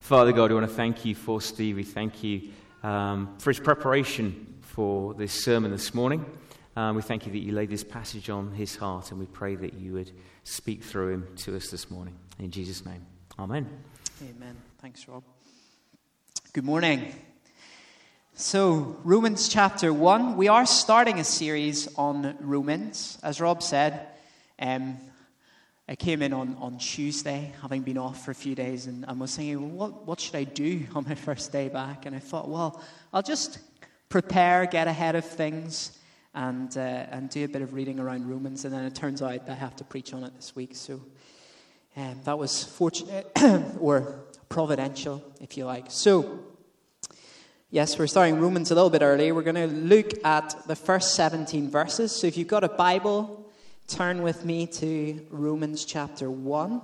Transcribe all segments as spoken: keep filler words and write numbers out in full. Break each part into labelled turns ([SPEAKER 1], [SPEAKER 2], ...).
[SPEAKER 1] Father God, we want to thank you for Steve. We thank you um, for his preparation for this sermon this morning. Um, we thank you that you laid this passage on his heart, and we pray that you would speak through him to us this morning. In Jesus' name, amen.
[SPEAKER 2] Amen. Thanks, Rob. Good morning. So, Romans chapter one. We are starting a series on Romans. As Rob said, um, I came in on, on Tuesday, having been off for a few days, and I was thinking, well, what, what should I do on my first day back? And I thought, well, I'll just prepare, get ahead of things, and uh, and do a bit of reading around Romans. And then it turns out I have to preach on it this week. So um, that was fortunate, or providential, if you like. So, yes, we're starting Romans a little bit early. We're going to look at the first seventeen verses. So if you've got a Bible, turn with me to Romans chapter one.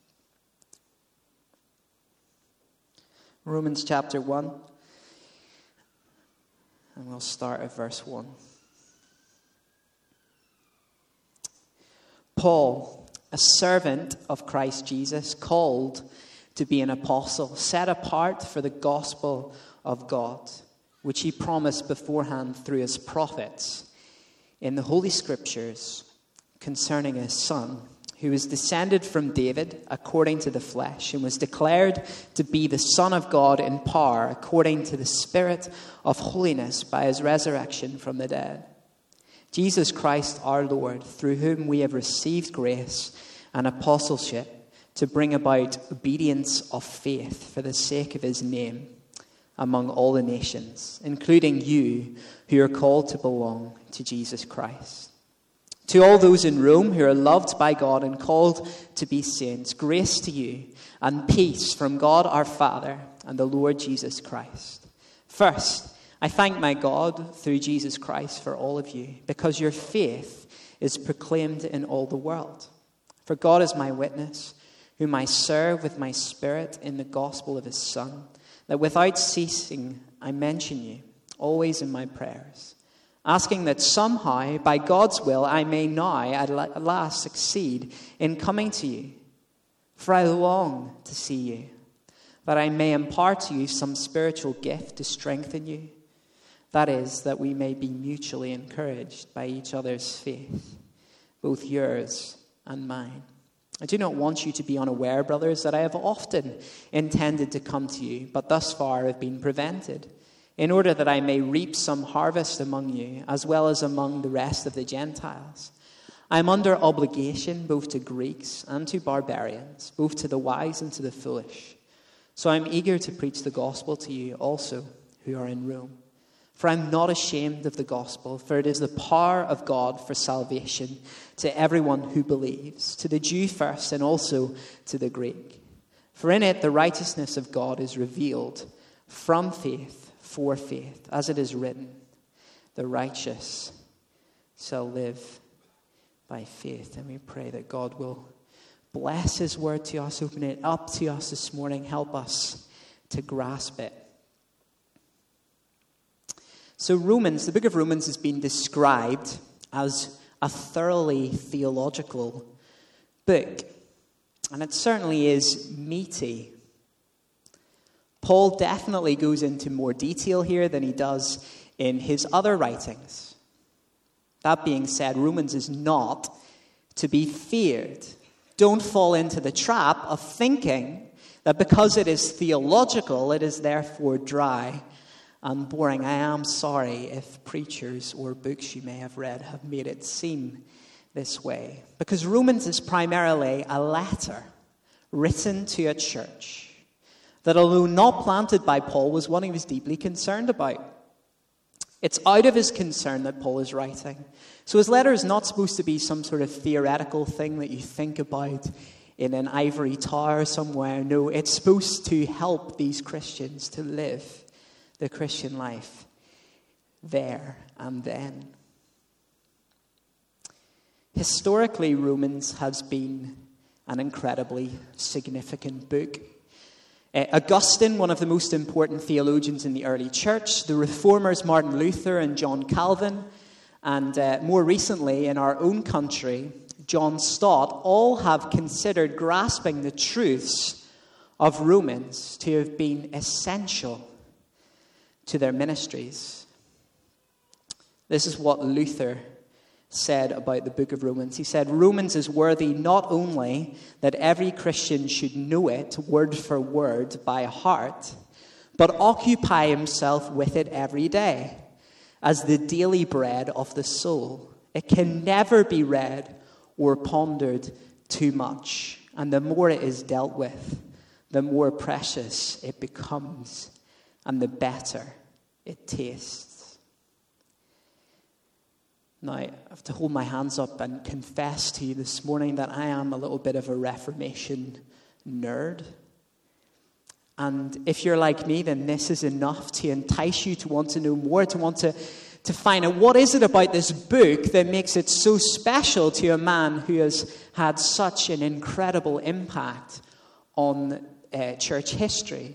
[SPEAKER 2] Romans chapter one. And we'll start at verse one. Paul, a servant of Christ Jesus, called to be an apostle, set apart for the gospel of God, which he promised beforehand through his prophets in the Holy Scriptures, concerning his Son, who was descended from David according to the flesh, and was declared to be the Son of God in power according to the Spirit of holiness by his resurrection from the dead. Jesus Christ our Lord, through whom we have received grace and apostleship to bring about obedience of faith for the sake of his name among all the nations, including you who are called to belong to Jesus Christ. To all those in Rome who are loved by God and called to be saints, grace to you and peace from God our Father and the Lord Jesus Christ. First, I thank my God through Jesus Christ for all of you, because your faith is proclaimed in all the world. For God is my witness, whom I serve with my spirit in the gospel of his Son, that without ceasing I mention you, always in my prayers, asking that somehow, by God's will, I may now at last succeed in coming to you. For I long to see you, that I may impart to you some spiritual gift to strengthen you. That is, that we may be mutually encouraged by each other's faith, both yours and mine. I do not want you to be unaware, brothers, that I have often intended to come to you, but thus far have been prevented, in order that I may reap some harvest among you, as well as among the rest of the Gentiles. I am under obligation both to Greeks and to barbarians, both to the wise and to the foolish. So I am eager to preach the gospel to you also who are in Rome. For I am not ashamed of the gospel, for it is the power of God for salvation to everyone who believes, to the Jew first and also to the Greek. For in it the righteousness of God is revealed from faith for faith, as it is written, the righteous shall live by faith. And we pray that God will bless his word to us, open it up to us this morning, help us to grasp it. So Romans, the book of Romans has been described as a thoroughly theological book. And it certainly is meaty. Paul definitely goes into more detail here than he does in his other writings. That being said, Romans is not to be feared. Don't fall into the trap of thinking that because it is theological, it is therefore dry and boring. I am sorry if preachers or books you may have read have made it seem this way. Because Romans is primarily a letter written to a church that, although not planted by Paul, was one he was deeply concerned about. It's out of his concern that Paul is writing. So his letter is not supposed to be some sort of theoretical thing that you think about in an ivory tower somewhere. No, it's supposed to help these Christians to live the Christian life there and then. Historically, Romans has been an incredibly significant book. Uh, Augustine, one of the most important theologians in the early church, the reformers Martin Luther and John Calvin, and uh, more recently in our own country, John Stott, all have considered grasping the truths of Romans to have been essential to their ministries. This is what Luther said about the book of Romans. He said, Romans is worthy not only that every Christian should know it word for word by heart, but occupy himself with it every day as the daily bread of the soul. It can never be read or pondered too much, and the more it is dealt with, the more precious it becomes, and the better it tastes. Now, I have to hold my hands up and confess to you this morning that I am a little bit of a Reformation nerd. And if you're like me, then this is enough to entice you to want to know more, to want to, to find out what is it about this book that makes it so special to a man who has had such an incredible impact on uh, church history.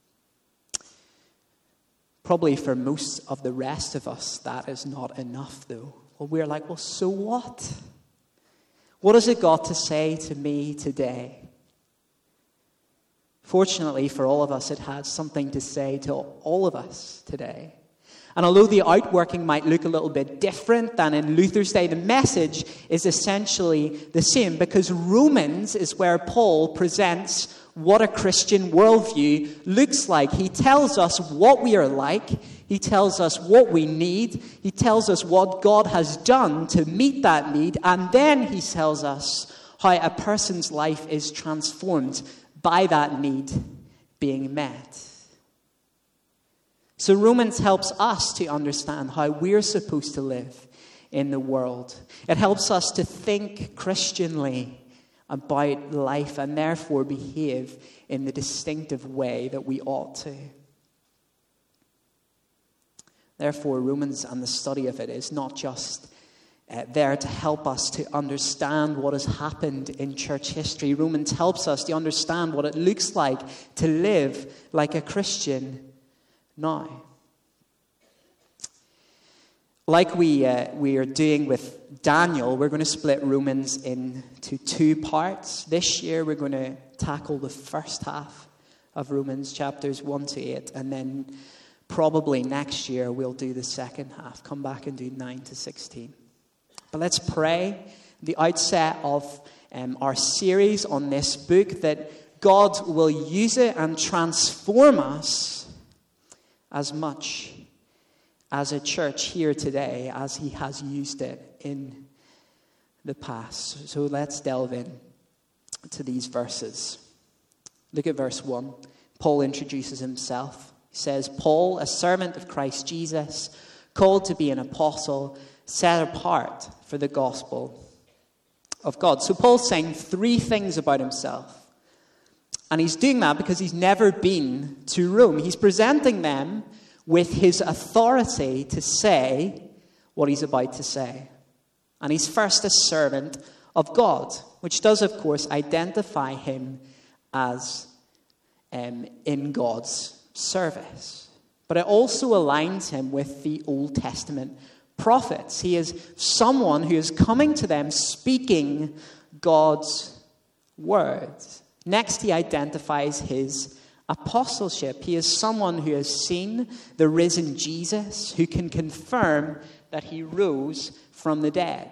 [SPEAKER 2] Probably for most of the rest of us, that is not enough, though. Well, we're like, well, so what? What has it got to say to me today? Fortunately for all of us, it has something to say to all of us today. And although the outworking might look a little bit different than in Luther's day, the message is essentially the same, because Romans is where Paul presents what a Christian worldview looks like. He tells us what we are like. He tells us what we need. He tells us what God has done to meet that need. And then he tells us how a person's life is transformed by that need being met. So Romans helps us to understand how we're supposed to live in the world. It helps us to think Christianly about life and therefore behave in the distinctive way that we ought to. Therefore, Romans and the study of it is not just uh, there to help us to understand what has happened in church history. Romans helps us to understand what it looks like to live like a Christian now. Like we uh, we are doing with Daniel, we're going to split Romans into two parts. This year we're going to tackle the first half of Romans, chapters one to eight, and then probably next year we'll do the second half, come back and do nine to sixteen. But let's pray at the outset of um, our series on this book that God will use it and transform us as much as a church here today as he has used it in the past. So let's delve in to these verses. Look at verse one. Paul introduces himself. He says, Paul, a servant of Christ Jesus, called to be an apostle, set apart for the gospel of God. So Paul's saying three things about himself. And he's doing that because he's never been to Rome. He's presenting them with his authority to say what he's about to say. And he's first a servant of God, which does, of course, identify him as um, in God's service. But it also aligns him with the Old Testament prophets. He is someone who is coming to them speaking God's words. Next, he identifies his apostleship. He is someone who has seen the risen Jesus, who can confirm that he rose from the dead.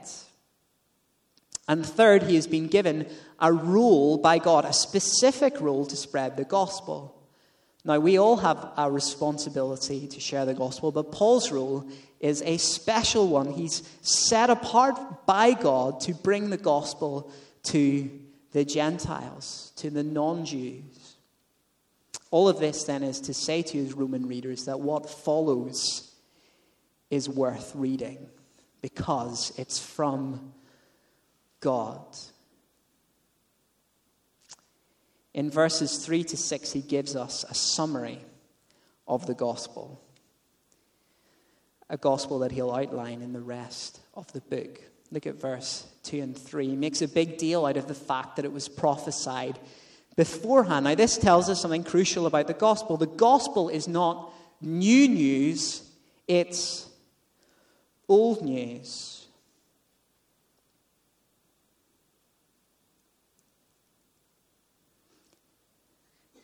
[SPEAKER 2] And third, he has been given a role by God, a specific role to spread the gospel. Now, we all have a responsibility to share the gospel, but Paul's role is a special one. He's set apart by God to bring the gospel to the Gentiles, to the non-Jews. All of this, then, is to say to his Roman readers that what follows is worth reading because it's from God. In verses three to six, he gives us a summary of the gospel, a gospel that he'll outline in the rest of the book. Look at verse two and three. He makes a big deal out of the fact that it was prophesied beforehand. Now, this tells us something crucial about the gospel. The gospel is not new news, it's old news.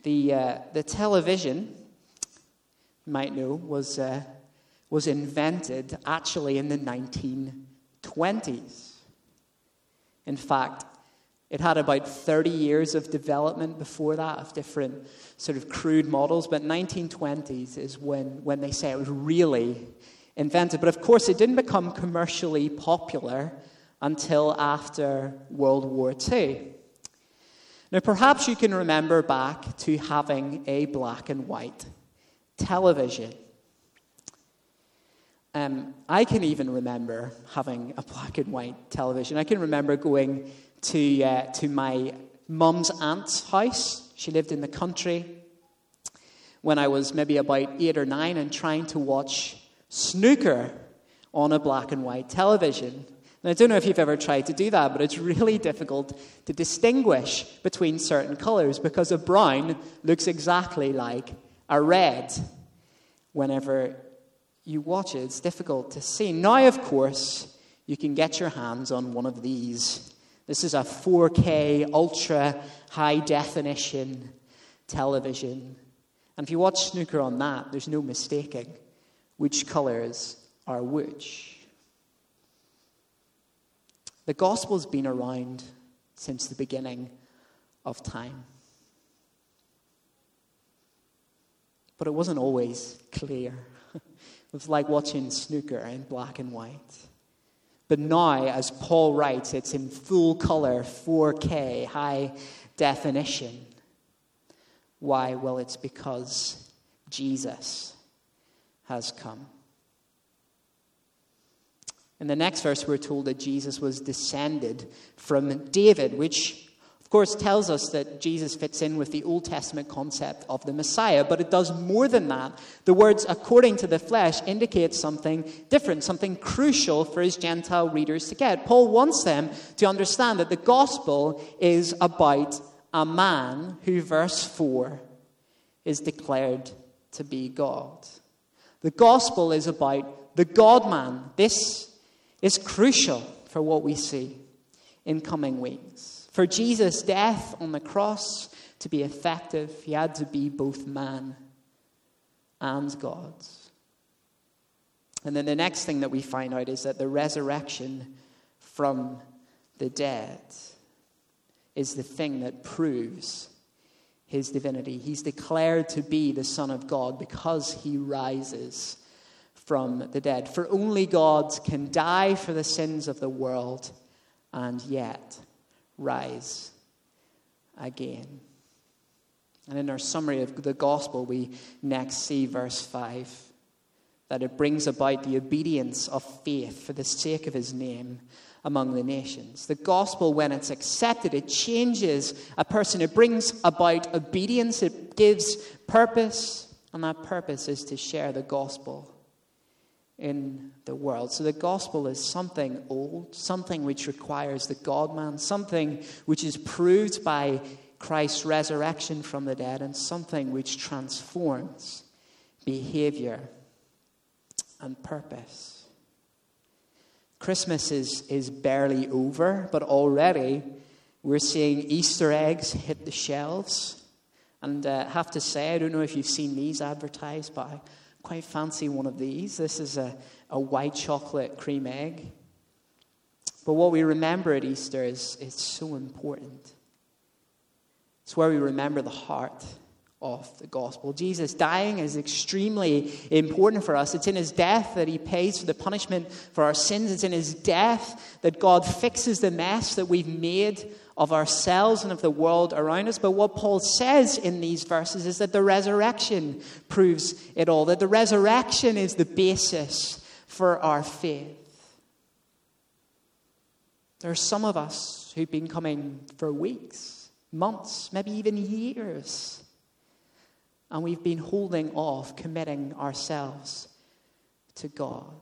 [SPEAKER 2] The, uh, the television, you might know, was, uh, was invented actually in the nineteen twenties. In fact, it had about thirty years of development before that of different sort of crude models, but nineteen twenties is when, when they say it was really invented. But of course, it didn't become commercially popular until after World War Two. Now, perhaps you can remember back to having a black and white television. Um, I can even remember having a black and white television. I can remember going to uh, to my mum's aunt's house. She lived in the country when I was maybe about eight or nine and trying to watch snooker on a black and white television. And I don't know if you've ever tried to do that, but it's really difficult to distinguish between certain colors because a brown looks exactly like a red. Whenever you watch it, it's difficult to see. Now, of course, you can get your hands on one of these. This is a four K ultra high definition television. And if you watch snooker on that, there's no mistaking which colors are which. The gospel's been around since the beginning of time. But it wasn't always clear. It was like watching snooker in black and white. But now, as Paul writes, it's in full color, four K, high definition. Why? Well, it's because Jesus has come. In the next verse, we're told that Jesus was descended from David, which, of course, tells us that Jesus fits in with the Old Testament concept of the Messiah. But it does more than that. The words, according to the flesh, indicate something different, something crucial for his Gentile readers to get. Paul wants them to understand that the gospel is about a man who, verse four, is declared to be God. The gospel is about the God-man. This is crucial for what we see in coming weeks. For Jesus' death on the cross to be effective, he had to be both man and God. And then the next thing that we find out is that the resurrection from the dead is the thing that proves his divinity. He's declared to be the Son of God because he rises from the dead. For only God can die for the sins of the world and yet rise again. And in our summary of the gospel, we next see verse five, that it brings about the obedience of faith for the sake of his name among the nations. The gospel, when it's accepted, it changes a person. It brings about obedience. It gives purpose, and that purpose is to share the gospel in the world. So the gospel is something old, something which requires the God-man, something which is proved by Christ's resurrection from the dead, and something which transforms behavior and purpose. Christmas is, is barely over, but already we're seeing Easter eggs hit the shelves. And I uh, have to say, I don't know if you've seen these advertised, but I quite fancy one of these. This is a, a white chocolate cream egg. But what we remember at Easter is it's so important. It's where we remember the heart of the gospel. Jesus dying is extremely important for us. It's in his death that he pays for the punishment for our sins. It's in his death that God fixes the mess that we've made of ourselves and of the world around us. But what Paul says in these verses is that the resurrection proves it all, that the resurrection is the basis for our faith. There are some of us who've been coming for weeks, months, maybe even years, and we've been holding off committing ourselves to God.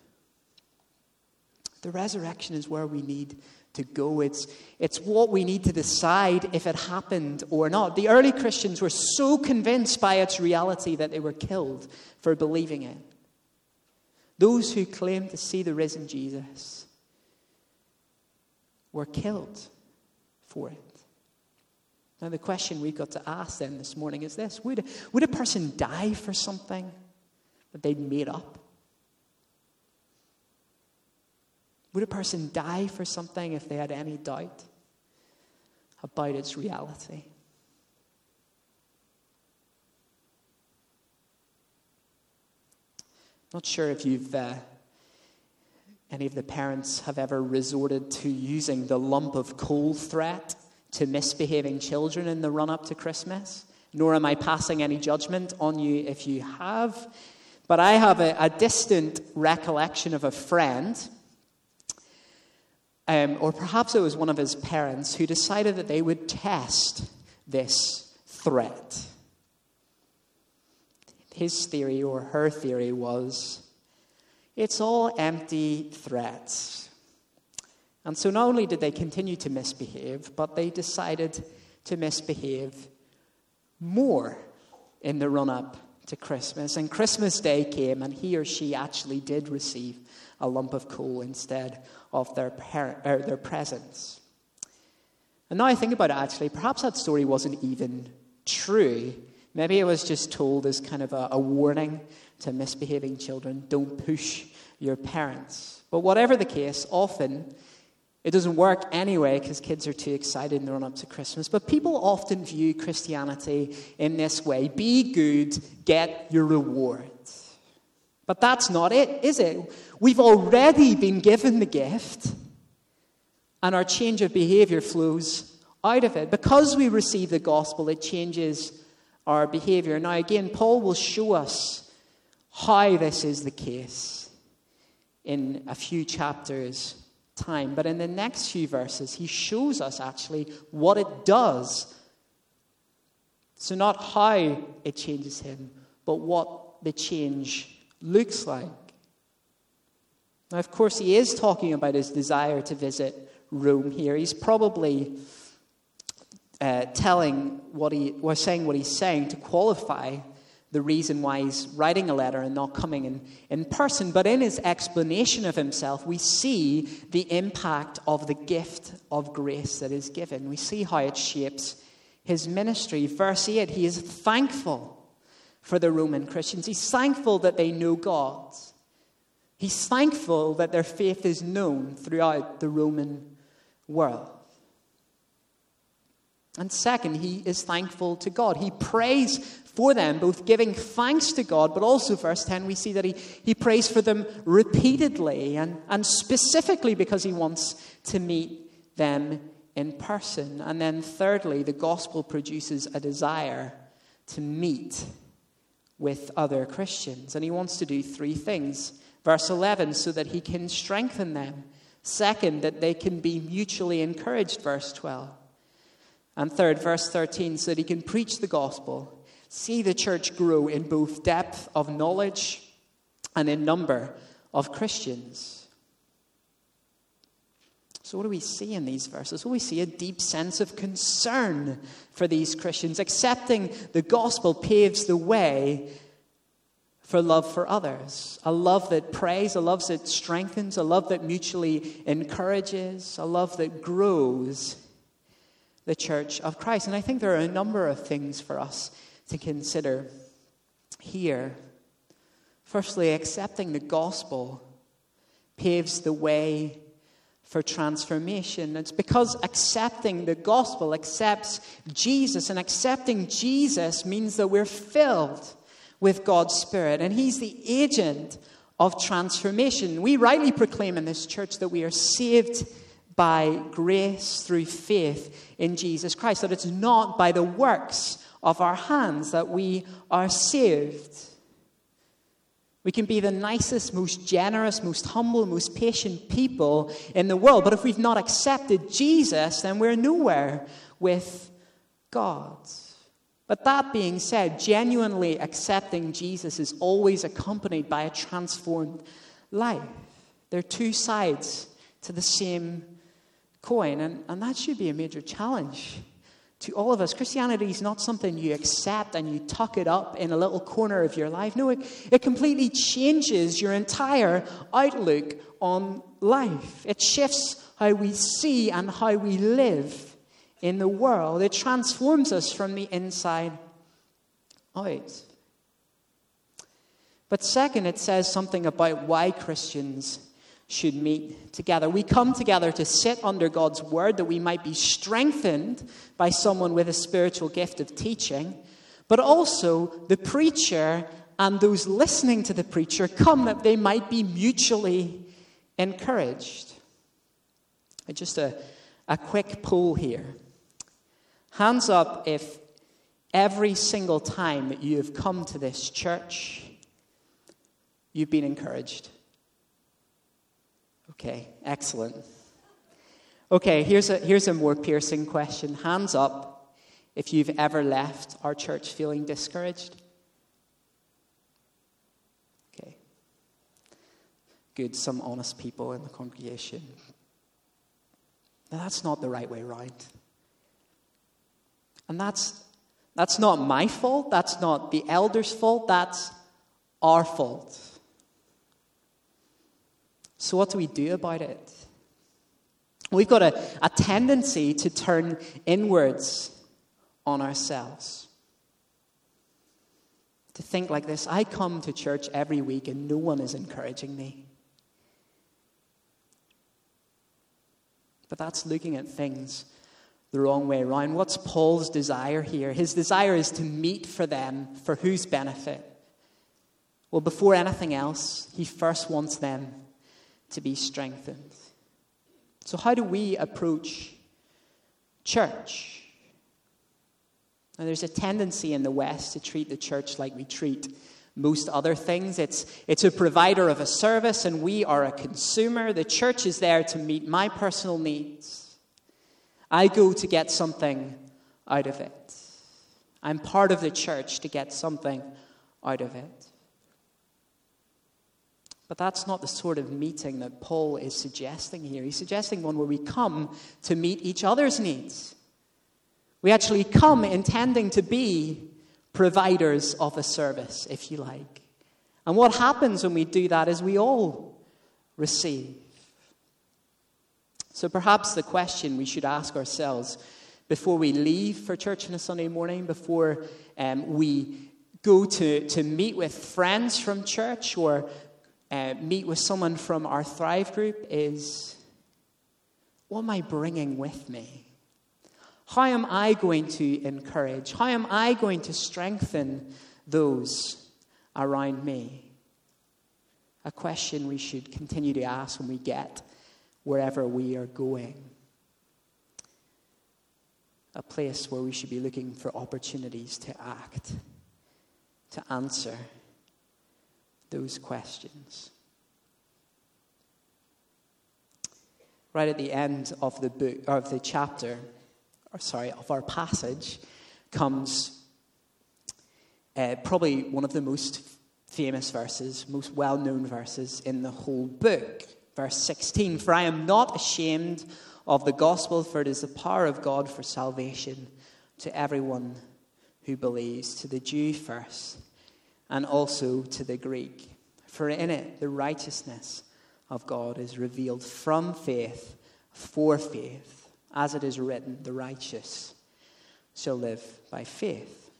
[SPEAKER 2] The resurrection is where we need to go. It's, it's what we need to decide if it happened or not. The early Christians were so convinced by its reality that they were killed for believing it. Those who claimed to see the risen Jesus were killed for it. Now, the question we've got to ask then this morning is this. Would, would a person die for something that they'd made up? Would a person die for something if they had any doubt about its reality? Not sure if you've, uh, any of the parents have ever resorted to using the lump of coal threat to misbehaving children in the run-up to Christmas. Nor am I passing any judgment on you if you have. But I have a, a distant recollection of a friend, um, or perhaps it was one of his parents, who decided that they would test this threat. His theory, or her theory, was it's all empty threats. And so not only did they continue to misbehave, but they decided to misbehave more in the run-up to Christmas. And Christmas Day came, and he or she actually did receive a lump of coal instead of their, par- or their presents. And now I think about it, actually, perhaps that story wasn't even true. Maybe it was just told as kind of a, a warning to misbehaving children. Don't push your parents. But whatever the case, often it doesn't work anyway because kids are too excited in the run-up to Christmas. But people often view Christianity in this way. Be good, get your reward. But that's not it, is it? We've already been given the gift, and our change of behavior flows out of it. Because we receive the gospel, it changes our behavior. Now, again, Paul will show us how this is the case in a few chapters' time. But in the next few verses, he shows us actually what it does. So not how it changes him, but what the change looks like. Now, of course, he is talking about his desire to visit Rome here. He's probably uh, telling what he, or saying what he's saying to qualify the reason why he's writing a letter and not coming in, in person. But in his explanation of himself, we see the impact of the gift of grace that is given. We see how it shapes his ministry. Verse eight, he is thankful for the Roman Christians. He's thankful that they know God. He's thankful that their faith is known throughout the Roman world. And second, he is thankful to God. He prays for them, both giving thanks to God, but also, verse ten, we see that he, he prays for them repeatedly and, and specifically because he wants to meet them in person. And then thirdly, the gospel produces a desire to meet with other Christians. And he wants to do three things. Verse eleven, so that he can strengthen them. Second, that they can be mutually encouraged, verse twelve. And third, verse thirteen, so that he can preach the gospel, see the church grow in both depth of knowledge and in number of Christians. So what do we see in these verses? Well, we see a deep sense of concern for these Christians. Accepting the gospel paves the way for love for others. A love that prays, a love that strengthens, a love that mutually encourages, a love that grows the church of Christ. And I think there are a number of things for us to consider here. Firstly, accepting the gospel paves the way for transformation. It's because accepting the gospel accepts Jesus, and accepting Jesus means that we're filled with God's Spirit, and He's the agent of transformation. We rightly proclaim in this church that we are saved by grace through faith in Jesus Christ, that it's not by the works of our hands that we are saved. We can be the nicest, most generous, most humble, most patient people in the world, but if we've not accepted Jesus, then we're nowhere with God. But that being said, genuinely accepting Jesus is always accompanied by a transformed life. There are two sides to the same coin, and, and that should be a major challenge to all of us. Christianity is not something you accept and you tuck it up in a little corner of your life. No, it, it completely changes your entire outlook on life. It shifts how we see and how we live in the world. It transforms us from the inside out. But second, it says something about why Christians should meet together. We come together to sit under God's word that we might be strengthened by someone with a spiritual gift of teaching, but also the preacher and those listening to the preacher come that they might be mutually encouraged. Just a, a quick poll here. Hands up if every single time that you have come to this church, you've been encouraged. Okay, excellent. Okay, here's a, here's a more piercing question. Hands up if you've ever left our church feeling discouraged. Okay. Good, some honest people in the congregation. Now, that's not the right way around. And that's, that's not my fault. That's not the elders' fault. That's our fault. So what do we do about it? We've got a, a tendency to turn inwards on ourselves. To think like this: I come to church every week and no one is encouraging me. But that's looking at things the wrong way around. What's Paul's desire here? His desire is to meet for them, for whose benefit? Well, before anything else, he first wants them to be strengthened. So how do we approach church? Now, there's a tendency in the West to treat the church like we treat most other things. It's, it's a provider of a service and we are a consumer. The church is there to meet my personal needs. I go to get something out of it. I'm part of the church to get something out of it. But that's not the sort of meeting that Paul is suggesting here. He's suggesting one where we come to meet each other's needs. We actually come intending to be providers of a service, if you like. And what happens when we do that is we all receive. So perhaps the question we should ask ourselves before we leave for church on a Sunday morning, before um, we go to, to meet with friends from church or uh, meet with someone from our Thrive group is, what am I bringing with me? How am I going to encourage? How am I going to strengthen those around me? A question we should continue to ask when we get wherever we are going. A place where we should be looking for opportunities to act, to answer those questions. Right at the end of the book, of the chapter, or sorry, of our passage, comes uh, probably one of the most famous verses, most well-known verses in the whole book. Verse sixteen, "For I am not ashamed of the gospel, for it is the power of God for salvation to everyone who believes, to the Jew first, and also to the Greek. For in it the righteousness of God is revealed from faith for faith. As it is written, the righteous shall live by faith."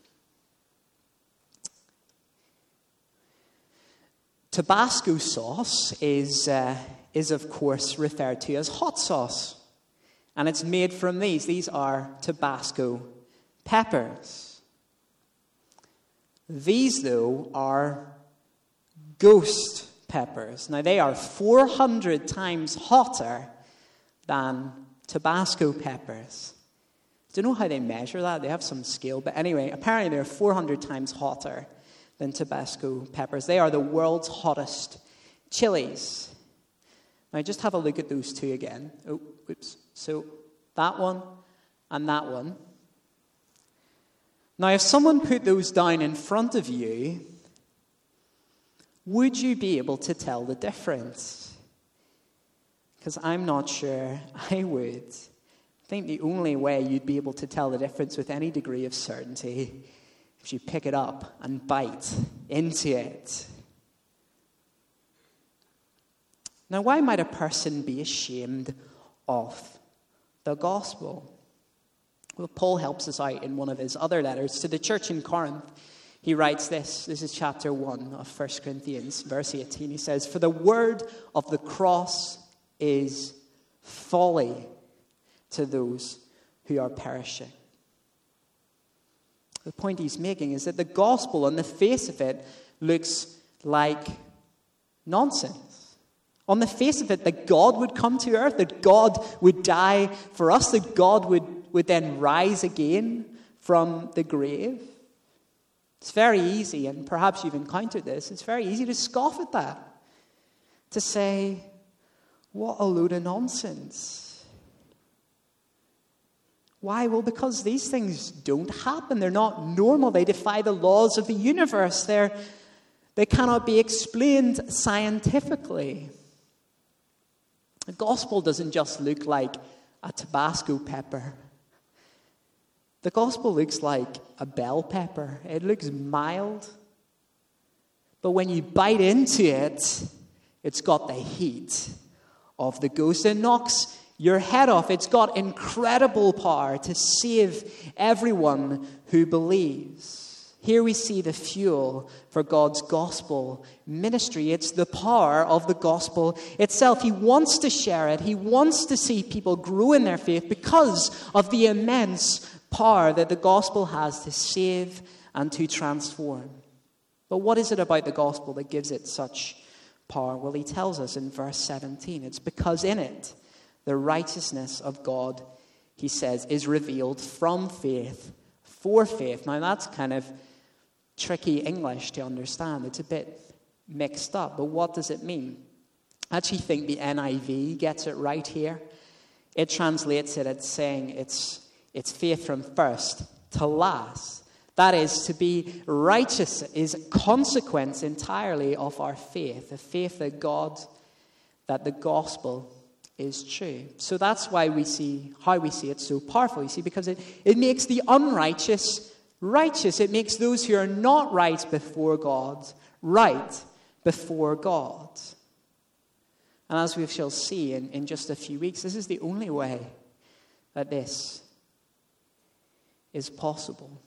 [SPEAKER 2] Tabasco sauce is, uh, is of course referred to as hot sauce. And it's made from these. These are Tabasco peppers. These, though, are ghost peppers. Now, they are four hundred times hotter than Tabasco peppers. I don't know how they measure that. They have some scale. But anyway, apparently they're four hundred times hotter than Tabasco peppers. They are the world's hottest chilies. Now, just have a look at those two again. Oh, oops. So, that one and that one. Now, if someone put those down in front of you, would you be able to tell the difference? Because I'm not sure I would. I think the only way you'd be able to tell the difference with any degree of certainty is you pick it up and bite into it. Now, why might a person be ashamed of the gospel? Well, Paul helps us out in one of his other letters to the church in Corinth. He writes this. This is chapter one of First Corinthians, verse eighteen. He says, "For the word of the cross is folly to those who are perishing." The point he's making is that the gospel, on the face of it, looks like nonsense. On the face of it, that God would come to earth, that God would die for us, that God would, would then rise again from the grave. It's very easy, and perhaps you've encountered this, it's very easy to scoff at that. To say, what a load of nonsense. Why? Well, because these things don't happen. They're not normal. They defy the laws of the universe. They're, they cannot be explained scientifically. The gospel doesn't just look like a Tabasco pepper. The gospel looks like a bell pepper. It looks mild. But when you bite into it, it's got the heat of the ghost. It knocks your head off. It's got incredible power to save everyone who believes. Here we see the fuel for God's gospel ministry. It's the power of the gospel itself. He wants to share it. He wants to see people grow in their faith because of the immense power that the gospel has to save and to transform. But what is it about the gospel that gives it such power? Well, he tells us in verse seventeen. It's because in it, the righteousness of God, he says, is revealed from faith for faith. Now, that's kind of tricky English to understand. It's a bit mixed up. But what does it mean? I actually think the N I V gets it right here. It translates it as saying it's, it's faith from first to last. That is, to be righteous is a consequence entirely of our faith. The faith that God, that the gospel is true. So that's why we see, how we see it so powerful, you see, because it, it makes the unrighteous righteous. It makes those who are not right before God right before God. And as we shall see in, in just a few weeks, this is the only way that this is possible.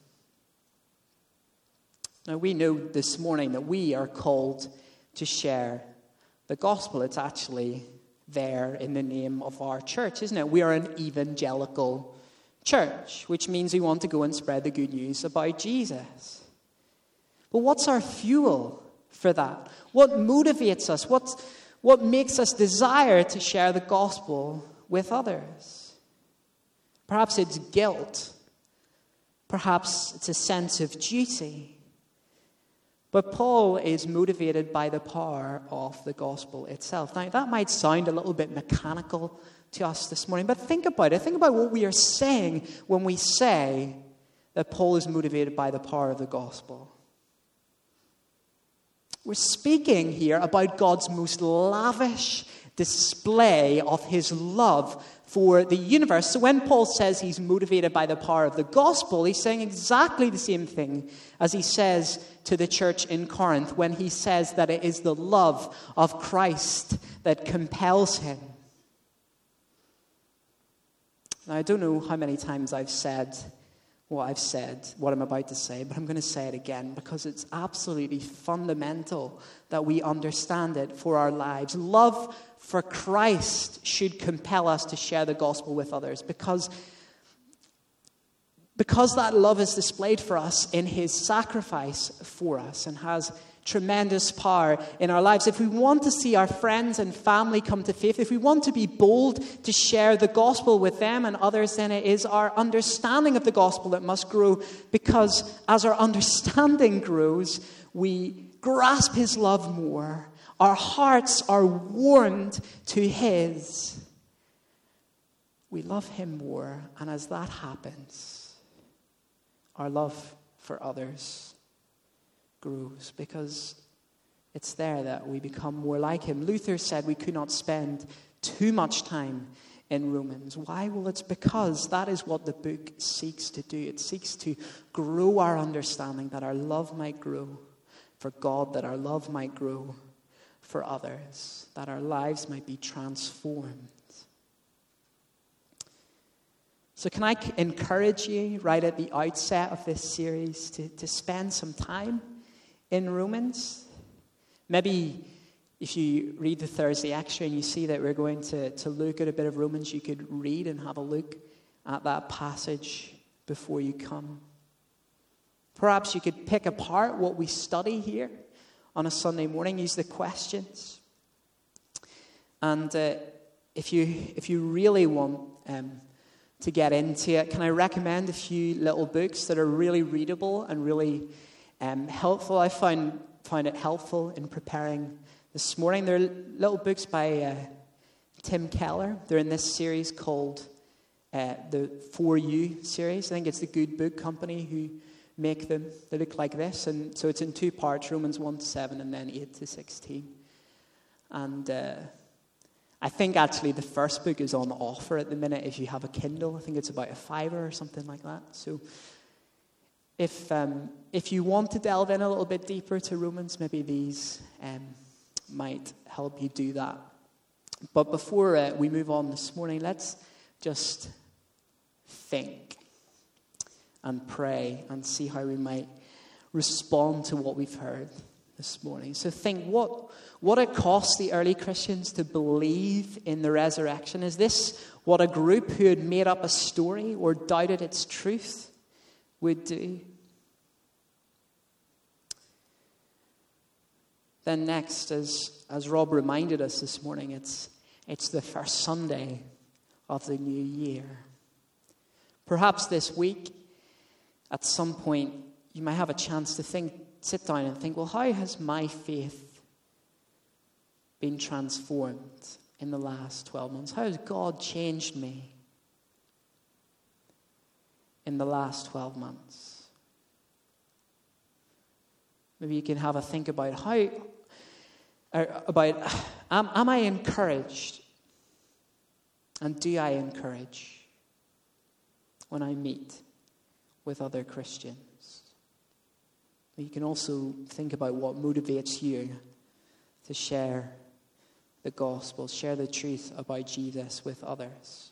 [SPEAKER 2] Now, we know this morning that we are called to share the gospel. It's actually there in the name of our church, isn't it? We are an evangelical church, which means we want to go and spread the good news about Jesus. But what's our fuel for that? What motivates us? What, what makes us desire to share the gospel with others? Perhaps it's guilt. Perhaps it's a sense of duty. But Paul is motivated by the power of the gospel itself. Now, that might sound a little bit mechanical to us this morning, but think about it. Think about what we are saying when we say that Paul is motivated by the power of the gospel. We're speaking here about God's most lavish display of his love for the universe. So when Paul says he's motivated by the power of the gospel, he's saying exactly the same thing as he says to the church in Corinth when he says that it is the love of Christ that compels him. Now, I don't know how many times I've said what I've said, what I'm about to say, but I'm going to say it again because it's absolutely fundamental that we understand it for our lives. Love for Christ should compel us to share the gospel with others because, because that love is displayed for us in his sacrifice for us and has tremendous power in our lives. If we want to see our friends and family come to faith, if we want to be bold to share the gospel with them and others, then it is our understanding of the gospel that must grow, because as our understanding grows, we grasp his love more. Our hearts are warmed to his. We love him more, and as that happens, our love for others grows, because it's there that we become more like him. Luther said we could not spend too much time in Romans. Why? Well, it's because that is what the book seeks to do. It seeks to grow our understanding, that our love might grow for God, that our love might grow for others, that our lives might be transformed. So can I encourage you right at the outset of this series to, to spend some time in Romans? Maybe if you read the Thursday extra and you see that we're going to, to look at a bit of Romans, you could read and have a look at that passage before you come. Perhaps you could pick apart what we study here on a Sunday morning, use the questions. And uh, if you if you really want um, to get into it, can I recommend a few little books that are really readable and really um, helpful? I found, found it helpful in preparing this morning. They're little books by uh, Tim Keller. They're in this series called uh, the For You series. I think it's the Good Book Company who make them. They look like this. And so it's in two parts, Romans one to seven and then eight to sixteen. And uh, I think actually the first book is on offer at the minute if you have a Kindle. I think it's about a fiver or something like that. So if um, if you want to delve in a little bit deeper to Romans, maybe these um, might help you do that. But before uh, we move on this morning, let's just think and pray and see how we might respond to what we've heard this morning. So think what what it cost the early Christians to believe in the resurrection. Is this what a group who had made up a story or doubted its truth would do? Then next, as as Rob reminded us this morning, it's it's the first Sunday of the new year. Perhaps this week, at some point, you might have a chance to think, sit down and think, well, how has my faith been transformed in the last twelve months? How has God changed me in the last twelve months? Maybe you can have a think about how, about, am, am I encouraged? And do I encourage when I meet with other Christians? You can also think about what motivates you to share the gospel, share the truth about Jesus with others.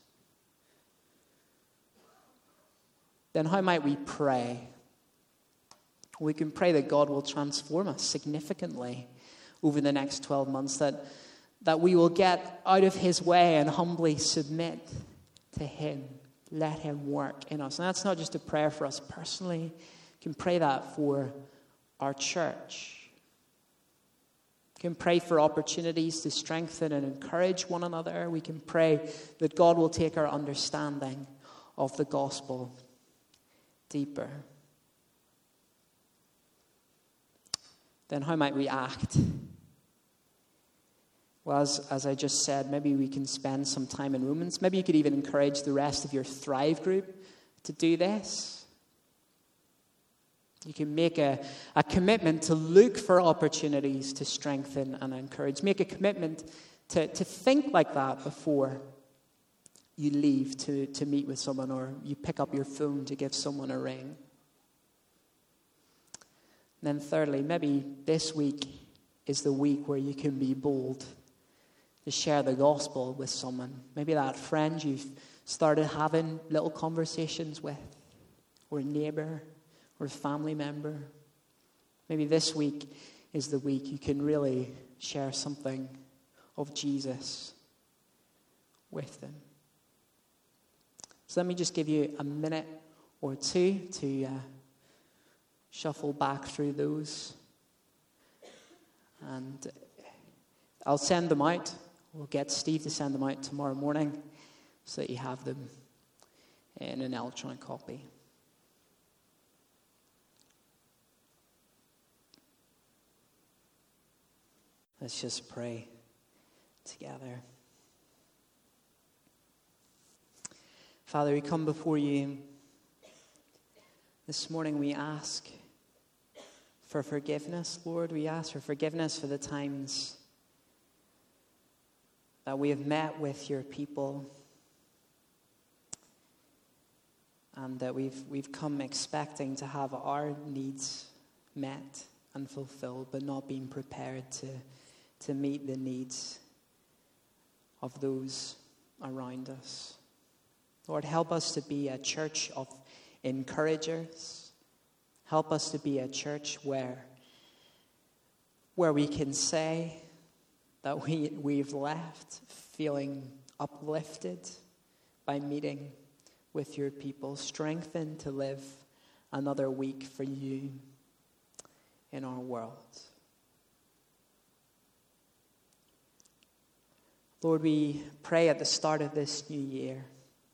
[SPEAKER 2] Then how might we pray? We can pray that God will transform us significantly over the next twelve months, that, that we will get out of his way and humbly submit to him. Let him work in us. And that's not just a prayer for us personally. You can pray that for our church. We can pray for opportunities to strengthen and encourage one another. We can pray that God will take our understanding of the gospel deeper. Then how might we act? Well, as, as I just said, maybe we can spend some time in Romans. Maybe you could even encourage the rest of your Thrive group to do this. You can make a, a commitment to look for opportunities to strengthen and encourage. Make a commitment to, to think like that before you leave to, to meet with someone, or you pick up your phone to give someone a ring. And then thirdly, maybe this week is the week where you can be bold to share the gospel with someone. Maybe that friend you've started having little conversations with, or a neighbor, or a family member. Maybe this week is the week you can really share something of Jesus with them. So let me just give you a minute or two to uh, shuffle back through those. And I'll send them out. We'll get Steve to send them out tomorrow morning so that you have them in an electronic copy. Let's just pray together. Father, we come before you. This morning we ask for forgiveness, Lord. We ask for forgiveness for the times that we have met with your people and that we've we've come expecting to have our needs met and fulfilled, but not being prepared to, to meet the needs of those around us. Lord, help us to be a church of encouragers. Help us to be a church where, where we can say that we, we've left feeling uplifted by meeting with your people, strengthened to live another week for you in our world. Lord, we pray at the start of this new year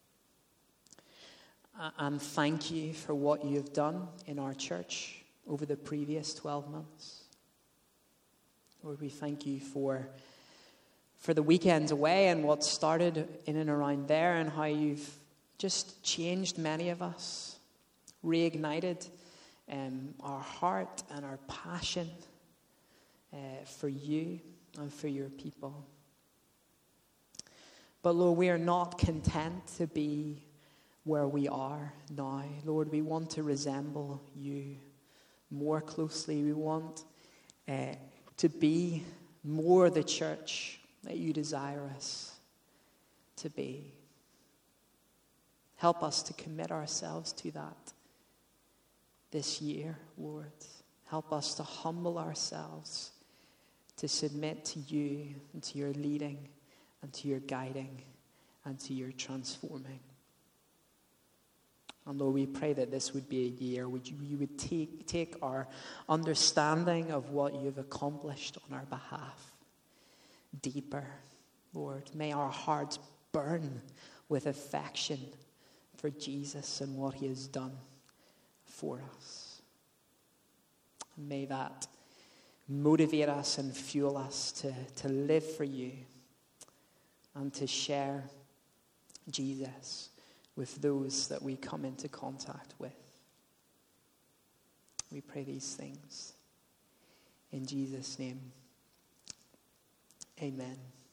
[SPEAKER 2] and thank you for what you have done in our church over the previous twelve months. Lord, we thank you for, for the weekends away and what started in and around there, and how you've just changed many of us, reignited um, our heart and our passion uh, for you and for your people. But Lord, we are not content to be where we are now. Lord, we want to resemble you more closely. We want uh, to be more the church that you desire us to be. Help us to commit ourselves to that this year, Lord. Help us to humble ourselves, to submit to you and to your leading and to your guiding and to your transforming. And Lord, we pray that this would be a year where you, you would take, take our understanding of what you've accomplished on our behalf deeper, Lord. May our hearts burn with affection for Jesus and what he has done for us. And may that motivate us and fuel us to, to live for you and to share Jesus with those that we come into contact with. We pray these things in Jesus' name. Amen.